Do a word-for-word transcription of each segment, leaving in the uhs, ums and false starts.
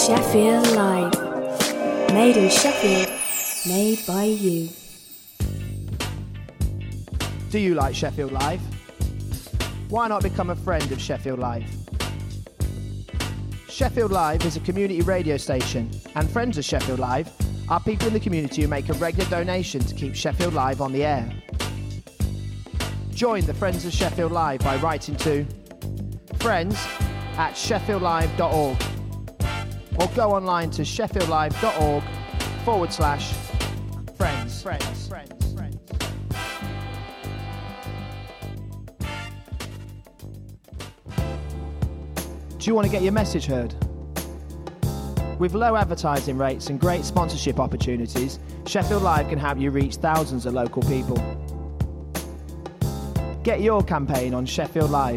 Sheffield Live. Made in Sheffield, made by you. Do you like Sheffield Live? Why not become a friend of Sheffield Live? Sheffield Live is a community radio station, and friends of Sheffield Live are people in the community who make a regular donation to keep Sheffield Live on the air. Join the Friends of Sheffield Live by writing to friends at sheffield live dot org or go online to sheffieldlive.org forward slash friends. Friends, friends, friends. Do you want to get your message heard? With low advertising rates and great sponsorship opportunities, Sheffield Live can help you reach thousands of local people. Get your campaign on Sheffield Live.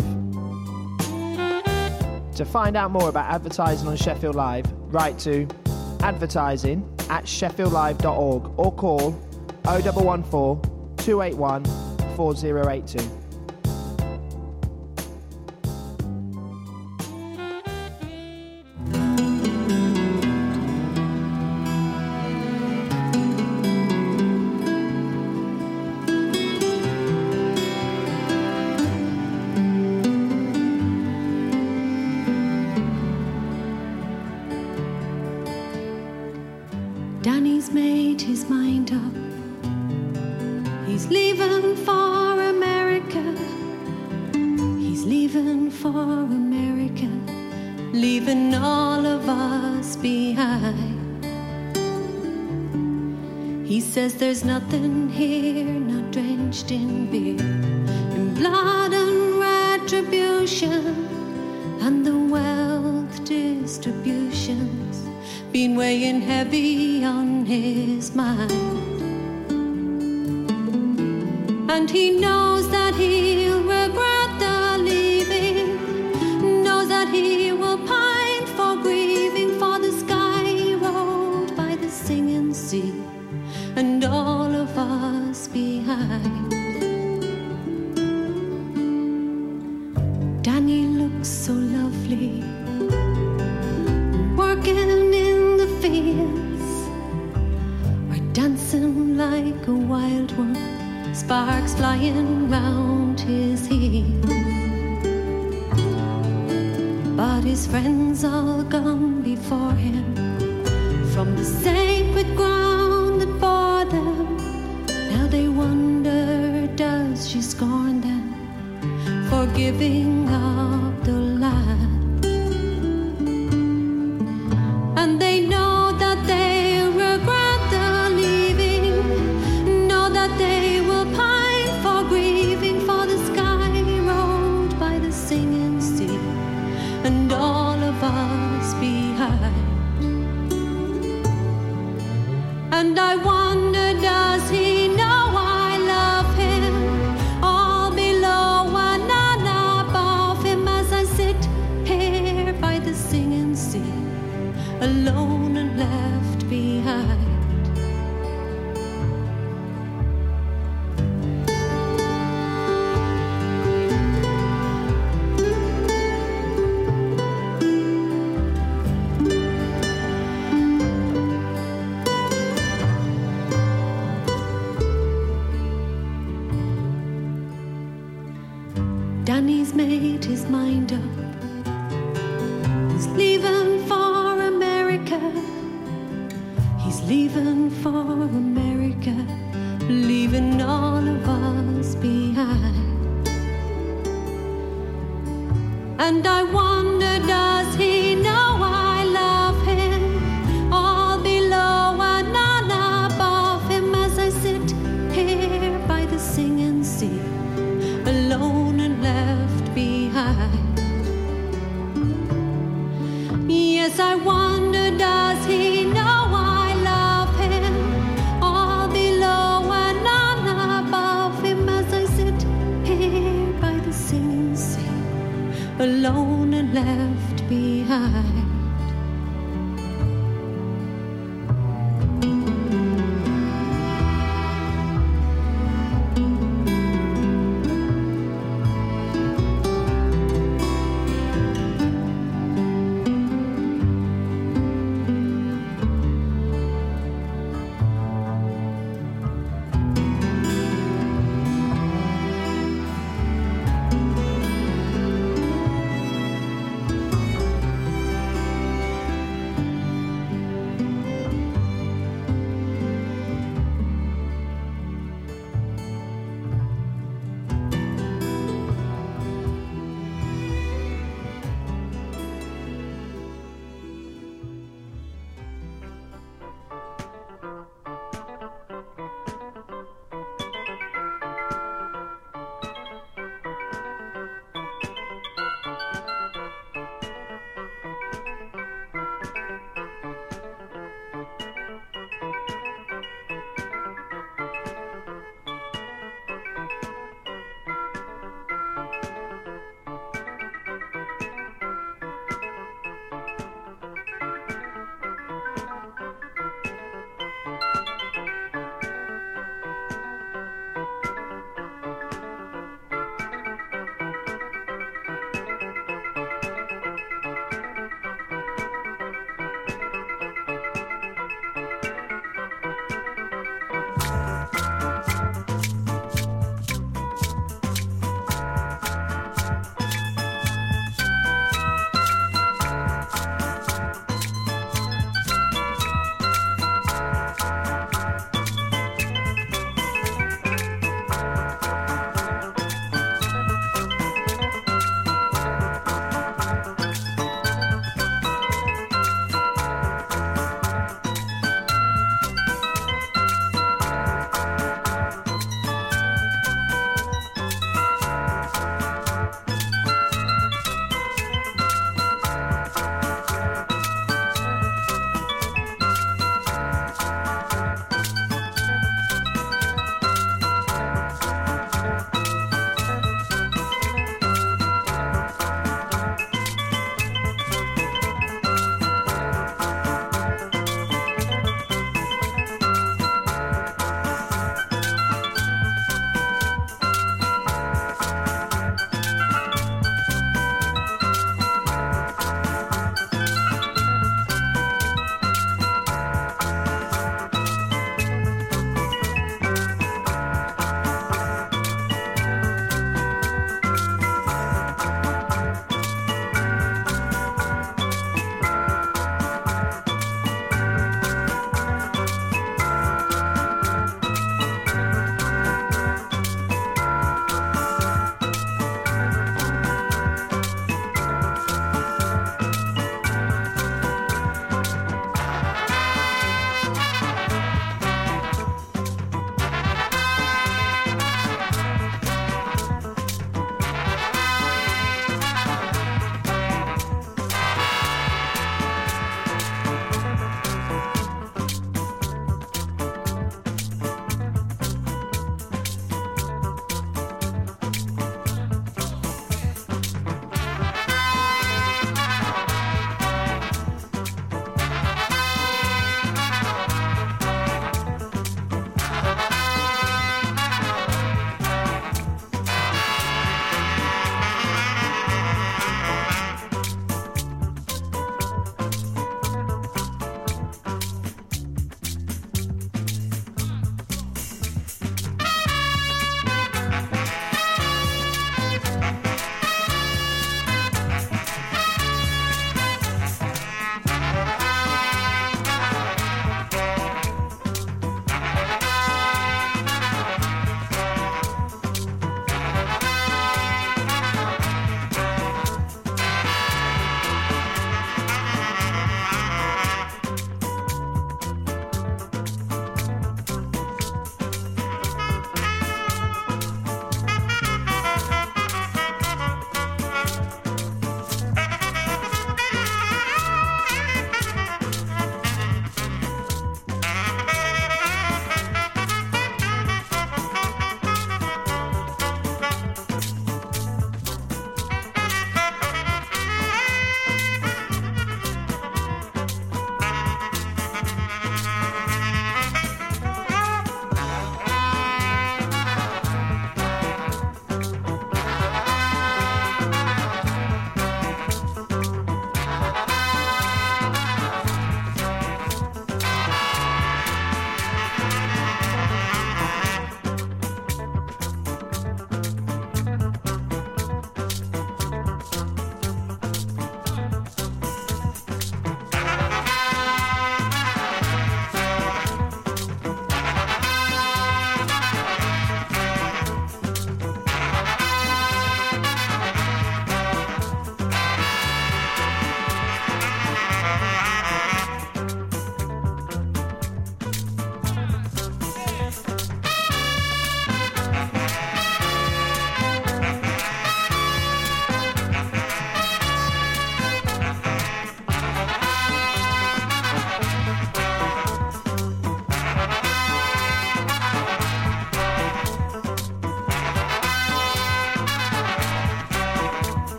To find out more about advertising on Sheffield Live, write to advertising at sheffield live dot org or call oh one one four, two eight one, four oh eight two. Danny's made his mind up. He's leaving for America. He's leaving for America, leaving all of us behind. He says there's nothing here not drenched in beer, in blood and retribution, and the wealth distributions been weighing heavy on his mind. And he knows that he'll regret the leaving, knows that he will pine for grieving for the sky road by the singing sea, and all of us behind. Danny looks so lovely, working in the fields, or dancing like a wild one, sparks flying round his heels. But his friends all gone before him, from the sacred ground that bore them. Now they wonder, does she scorn them for giving up the land? And they know that they regret the leaving, know that they will pine for grieving for the sky road by the singing sea, and all of us behind. And I wonder, does he know I love him, all below and none above him, as I sit here by the singing sea, alone and left behind. Danny's made his mind up. He's leaving for America. He's leaving for America, leaving all of us behind. And I wonder, does he know I love him, all below and none above him, as I sit here by the singing sea, alone and left behind. Yes, I wonder, does he know I love him, all below and none above him, as I sit here by the singing sea, alone and left behind.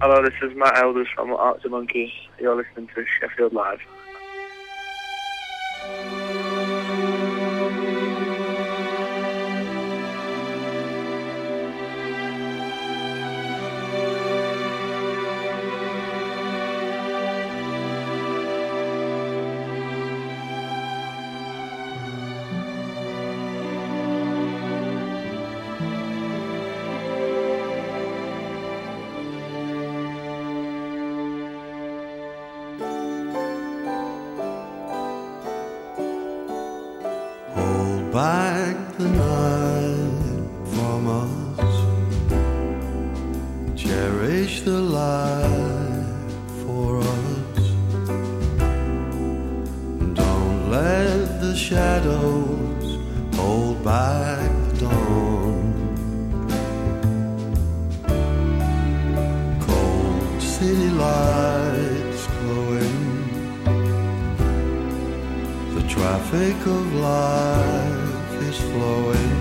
Hello, this is Matt Elders from Arctic Monkeys. You're listening to Sheffield Live. Back the night from us, cherish the light for us. Don't let the shadows hold back the dawn. Cold city lights glowing, the traffic of life is flowing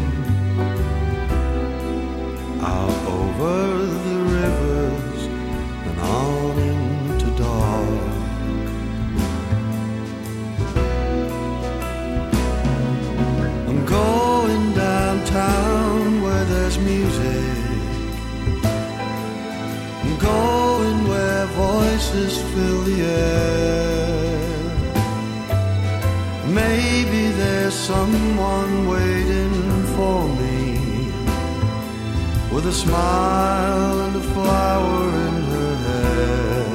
out over the rivers and on into dark. I'm going downtown where there's music. I'm going where voices fill the air. Maybe there's someone waiting for me with a smile and a flower in her hair.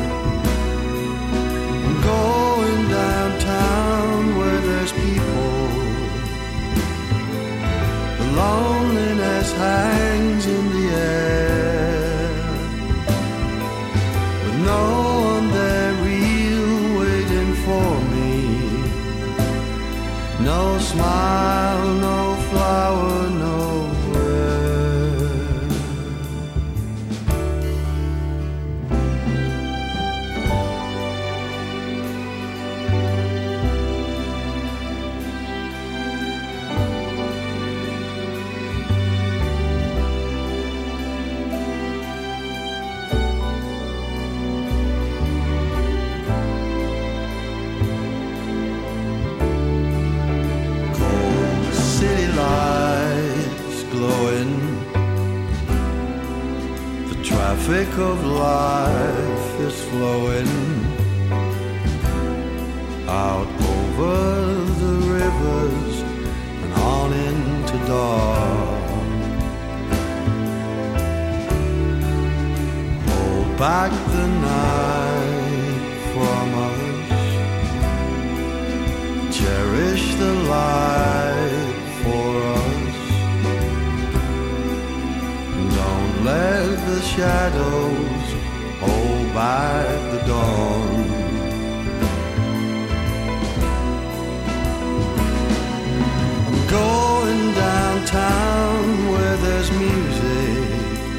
I'm going downtown where there's people. The loneliness hangs in the air, with no one there real waiting for me. No smile, no flower, nowhere. Traffic of life is flowing out over the rivers and on into dark. Hold back the night from us, cherish the light for us. Don't let the shadows hold back the dawn. I'm going downtown where there's music.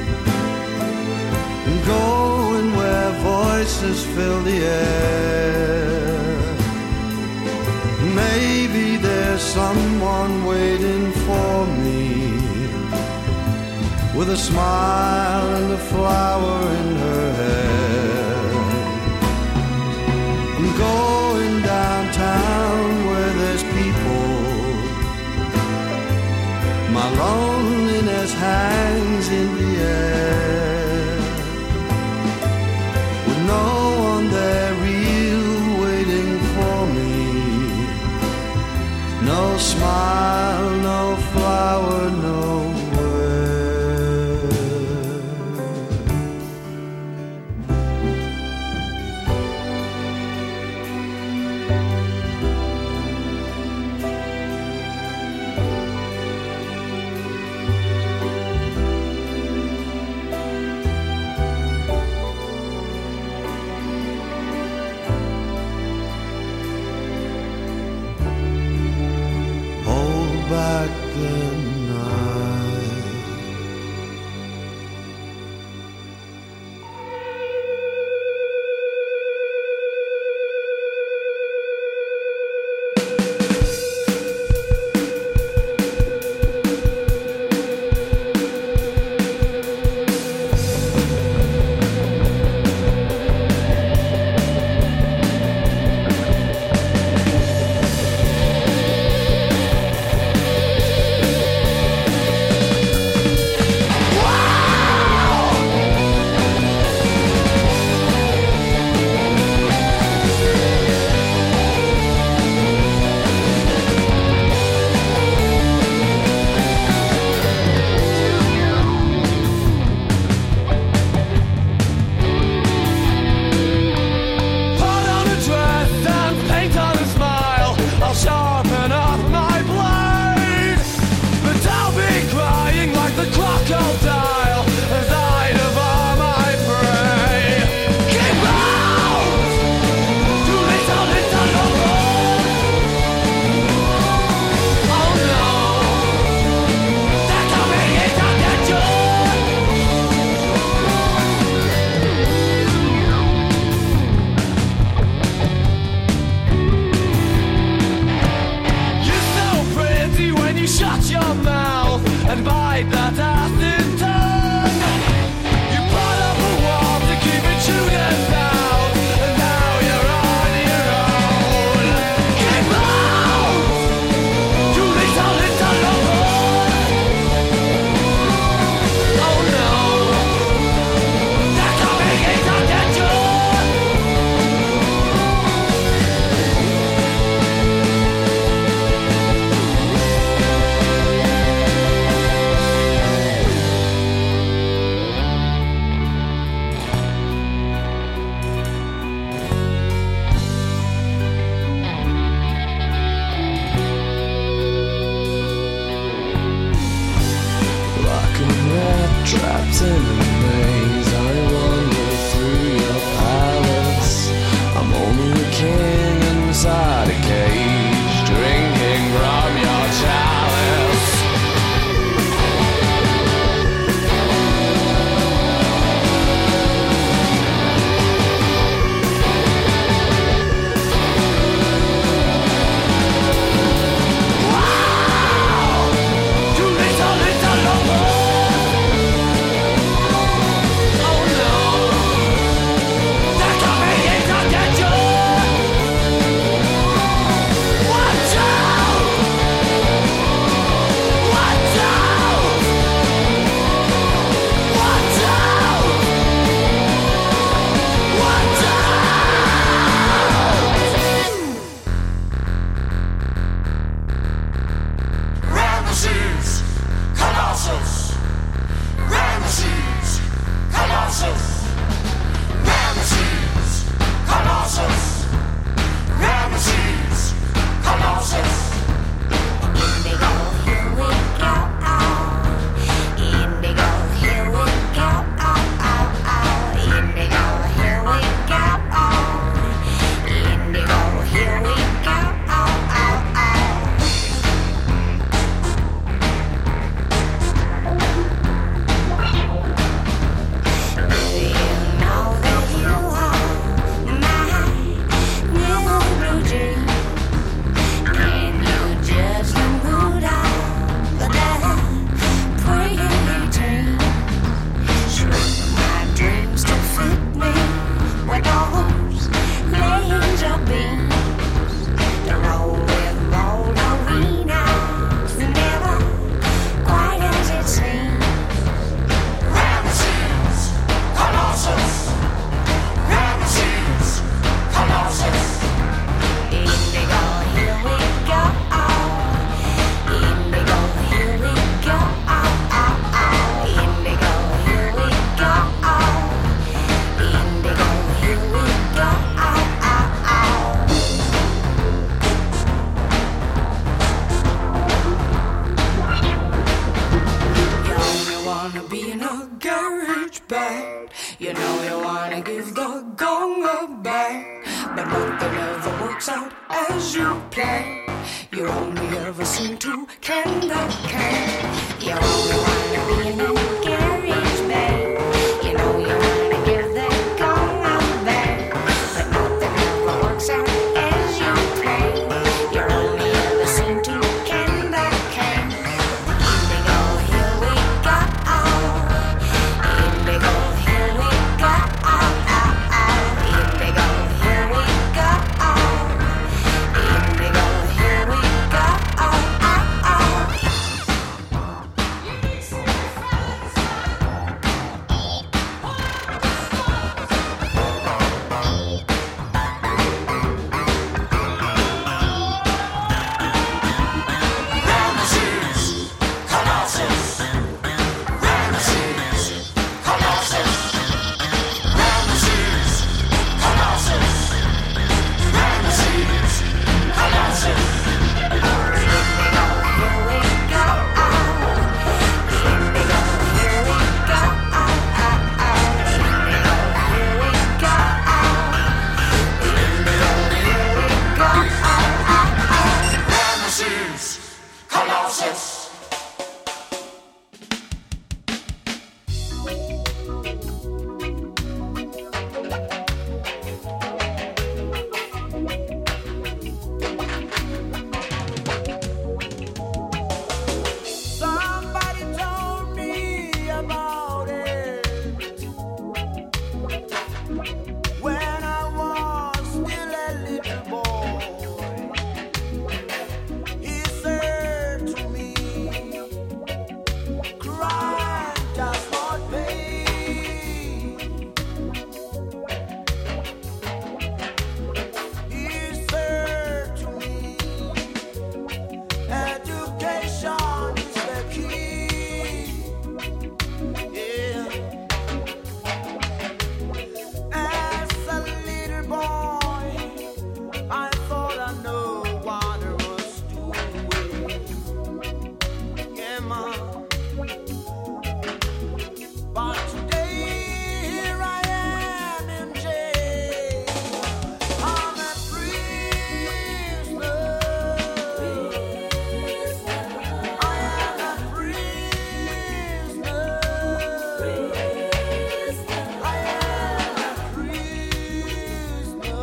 I'm going where voices fill the air. Maybe there's someone waiting for me with a smile and a flower in her hair. I'm going downtown where there's people. My loneliness hangs in the air, with no one there real waiting for me. No smile, no flower, nowhere. Hold hope it never works out as you plan. You only ever seem to can the can. You only wanna be in a garage band. You know you wanna give that gong out there, but nothing ever works out as you plan. You only ever seem to can the can. Indigo, here we go. Indigo, here we go. Indigo, here we go. Indigo, here we go. Somebody told me about it when I was still a little boy. He said to me, "Crime does not pay." He said to me, "Education is the key." Yeah. As a little boy, I thought I knew what I was doing. Yeah, man. But today, here I am in jail. I'm a prisoner. I am a prisoner. I am a prisoner.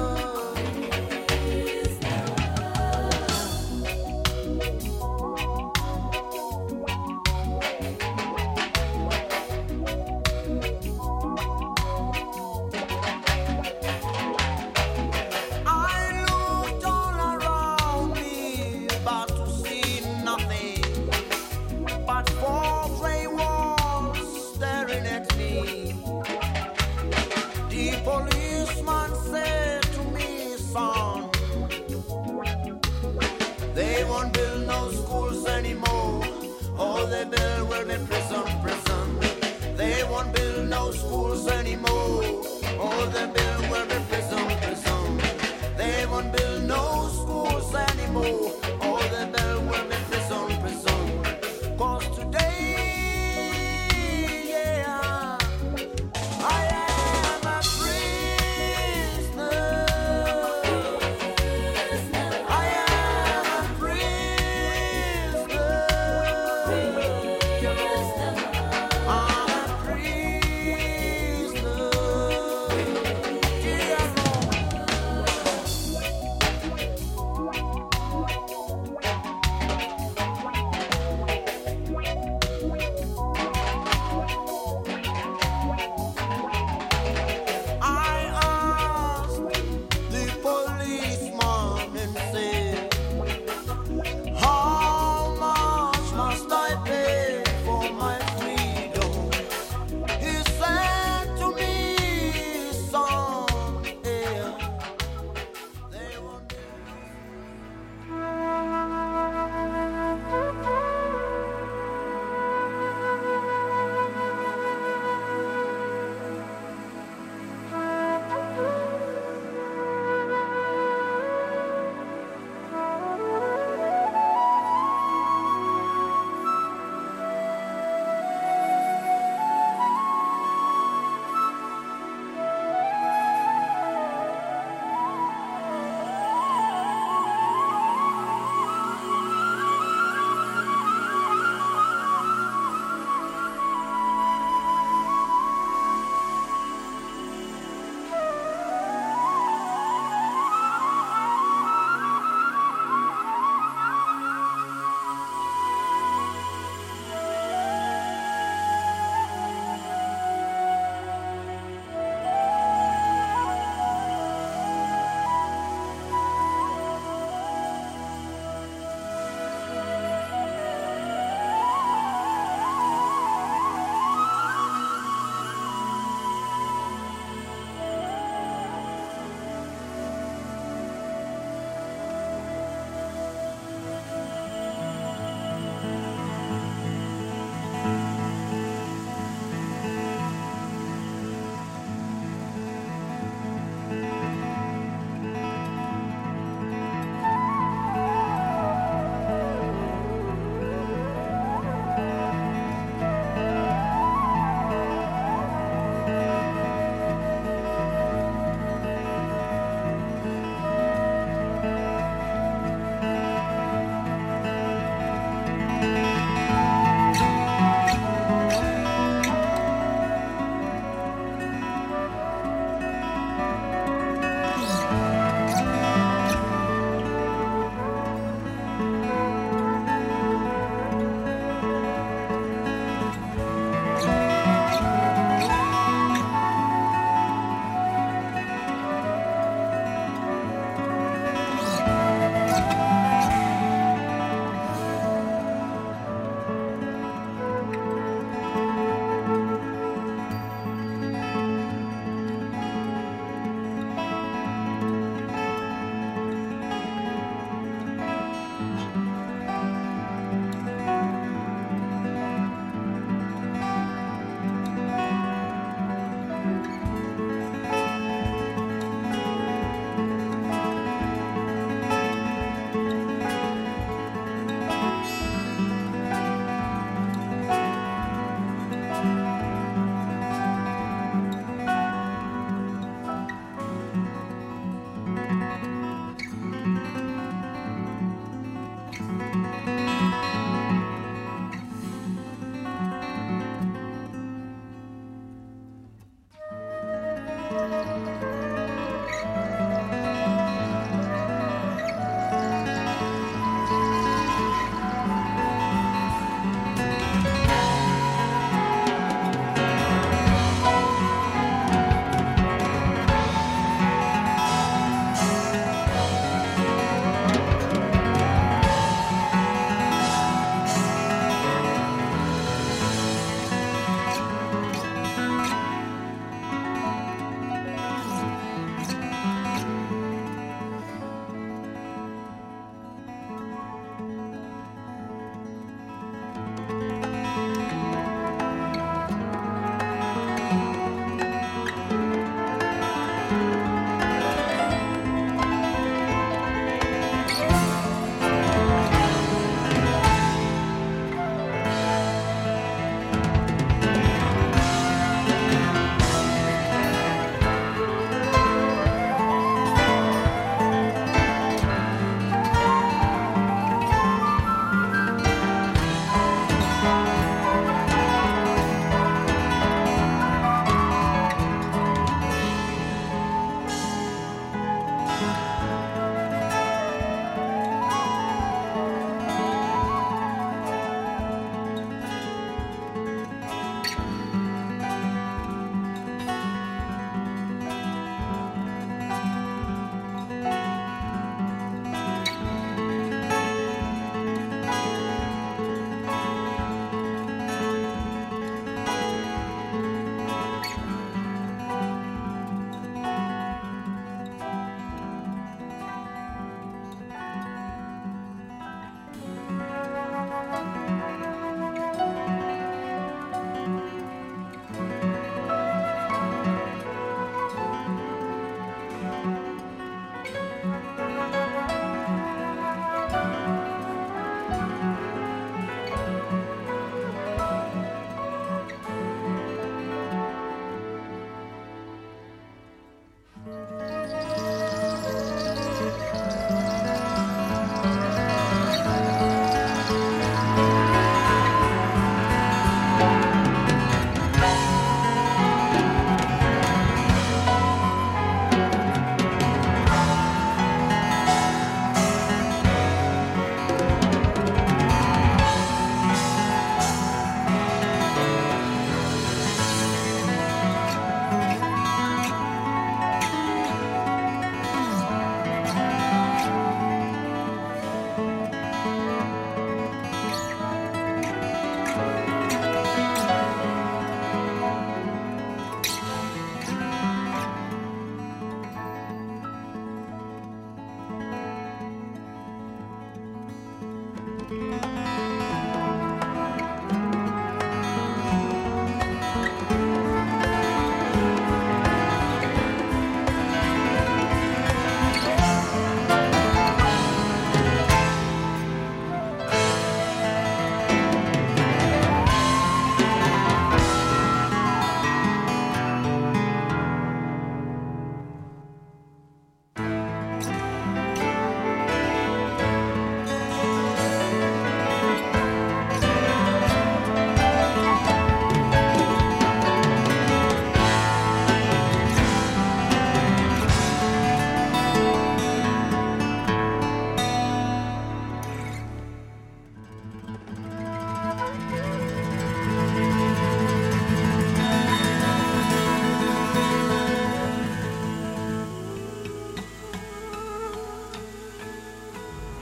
I looked all around me, but to see nothing but four gray walls staring at me. The policeman said to me, "Son, they won't build no schools anymore. All they build will be prison, prison. They won't build no schools anymore. All they build will be prison, prison. They won't build no schools anymore. All they build will be prison, prison. 'Cause today, yeah, I am a prisoner. I am a prisoner. I'm a prisoner. Yeah,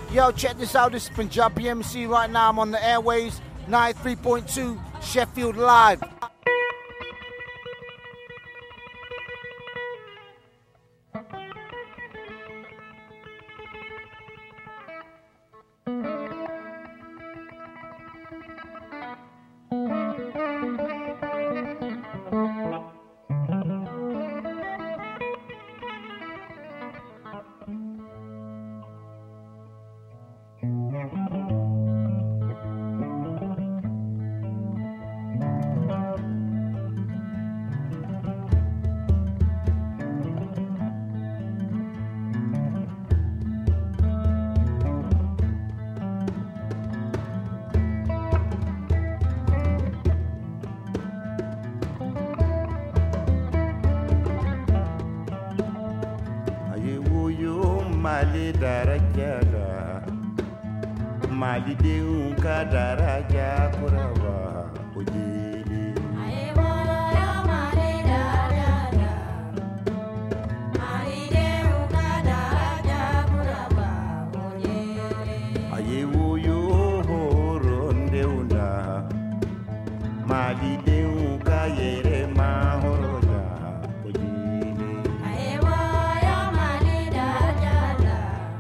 Yo, check this out. This is Punjabi M C right now. I'm on the airways, ninety-three point two Sheffield Live. Mali darajada Mali deunka daraja kuraba ujili Ayewo yo Mali darajada Mali deunka daraja kuraba ujili Ayewo yo horondeuna Mali deunka yere mahoroja ujili Ayewo yo Mali darajada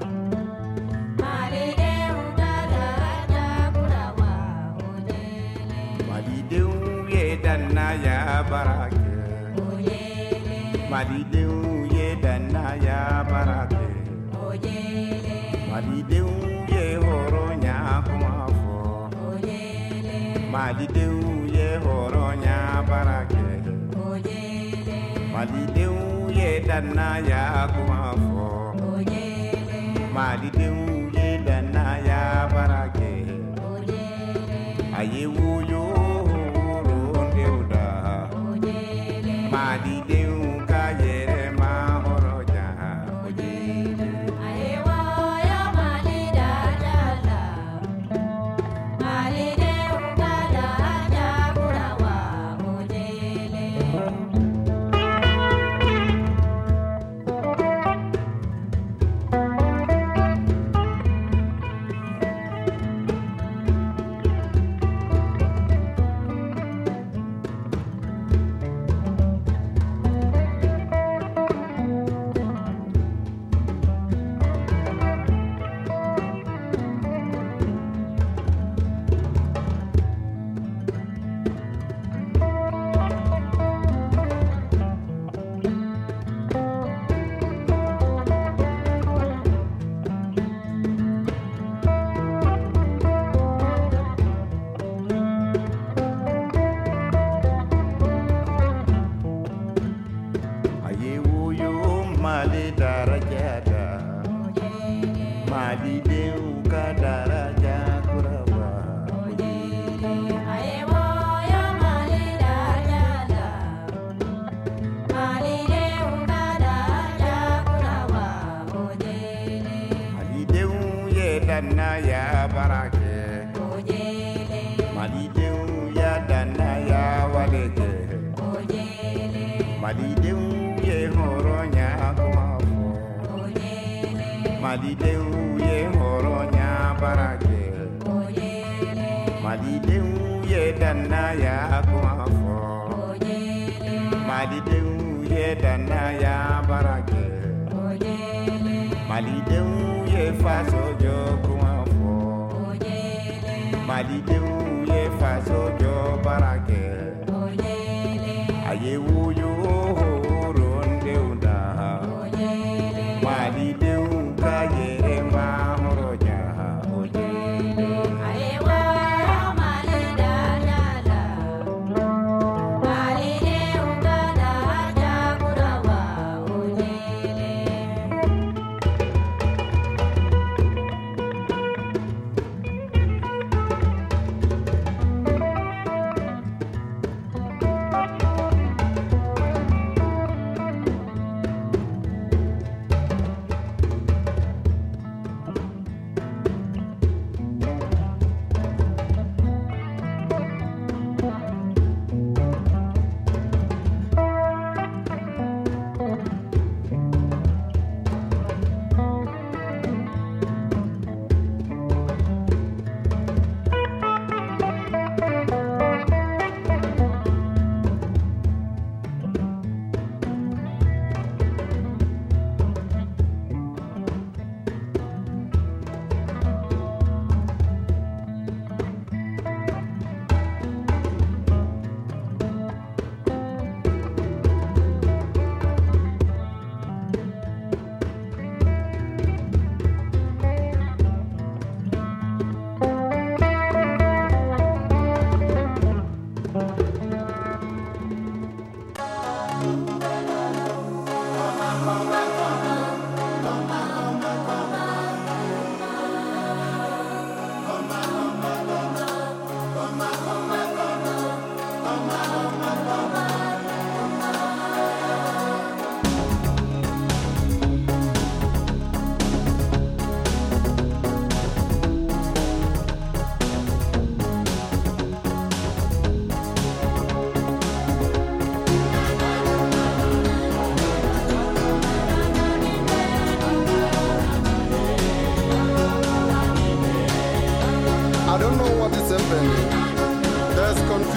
Mali deunka daraja kuraba ujili Malideu ye danna ya barake ujili Malideu ye danna ya barake ujili Malideu ye horonya kumafo ujili Malideu ye horonya barake ujili Malideu ye danna ya kumafo ujili Malideu ye danna ya barake Ayewu yo rondeuda Malideu ka yere mahoroja ojili Ayewo yo Mali darajada Mali deunka daraja kuraba ujili Ayewu yo mali darajada Malideu ka daraja kuraba Ayewo yo Mali darajada Mali deunka daraja kuraba ujili Malideu ye danna ya barake ujili Malideu ya danna ya waleke ujili Malideu ye horonya kumafo ujili Malideu ye horonya barake ujili Malideu ye danna ya kumafo ujili Malideu ye danna ya barake ujili Malideu ye faso jo kumafo ujili Malideu ye faso jo barake ujili Ayewu yo rondeunda Malideu ka yere mahoroja ojili Ayewo yo Mali darajada Mali deunka daraja kuraba ujili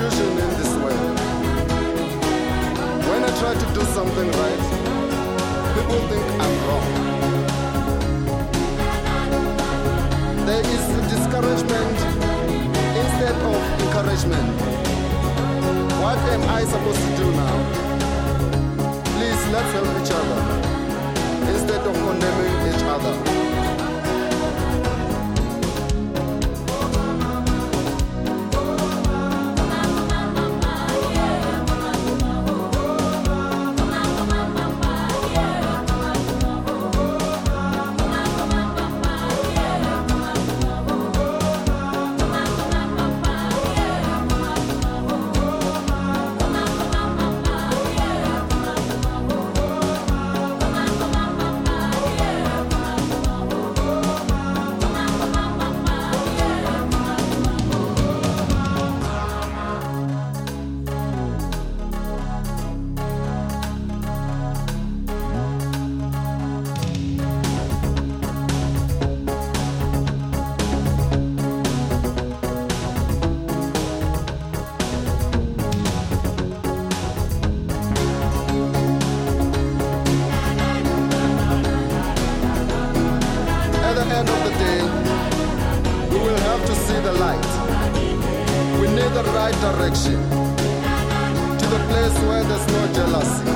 confusion in this world. When I try to do something right, people think I'm wrong. There is discouragement instead of encouragement. What am I supposed to do now? Please, let's help each other instead of condemning each other. Direction to the place where there's no jealousy.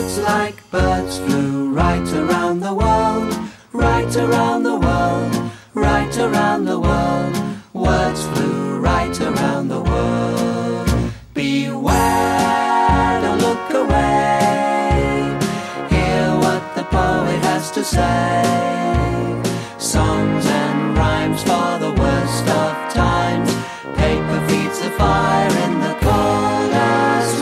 Words like birds flew right around the world, right around the world, right around the world. Words flew right around the world. Beware, don't look away. Hear what the poet has to say. Songs and rhymes for the worst of times. Paper feeds the fire in the coldest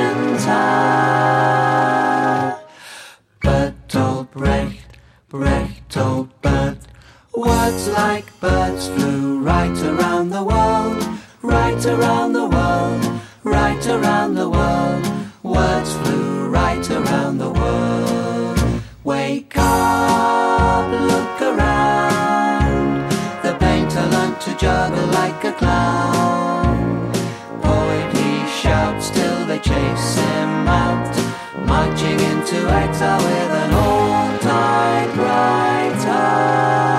winter. Bertolt Brecht, Bertolt Brecht. Words like birds flew right around the world, right around the world, right around the world. Words flew right around the world. Wake up, look around. The painter learned to juggle like a clown. Poet he shouts till they chase him out, marching into exile with an old typewriter.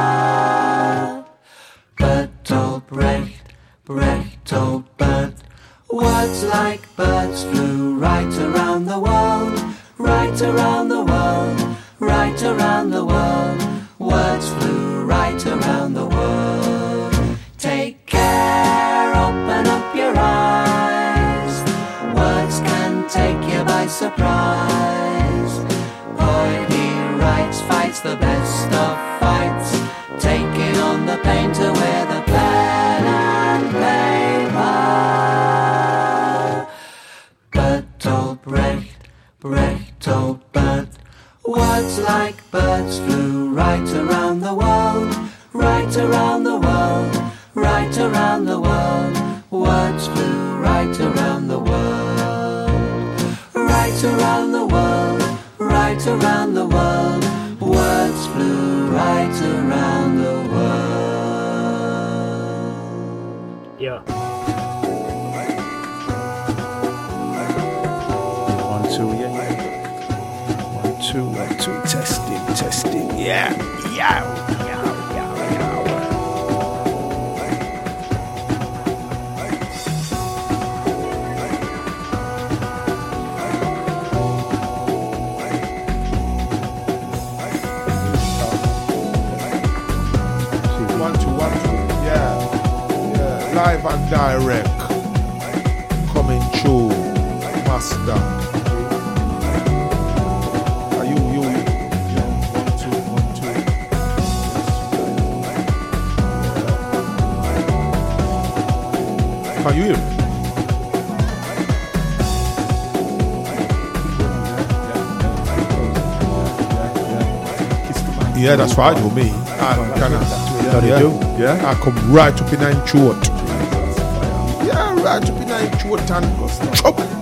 Bertolt Brecht, Bertolt Brecht. Words like birds flew right around the world, right around the world, right around the world. Words flew right around the world. Take care, open up your eyes. Words can take you by surprise. Poet he writes, fights the best of fights, taking on the painter with a pen and paper. Bertolt Brecht, Bertolt Brecht. Words like birds flew right around the world, right around the world, right around the world. Words flew right around the world, right around the world, right around the world. Words flew right around the world. Yeah. One, two, yeah, yeah. One, two, one, two, testing, testing, yeah, yeah, yeah, yeah, yeah. One, two, one, two, yeah, yeah. Live and direct, coming through, master. Are you, you, yeah. One, two, one, two. Can you hear me? Yeah, that's right with me. I can, How do you yeah, do? yeah, I come right up in nine throat. Yeah, right up in nine throat and trouble.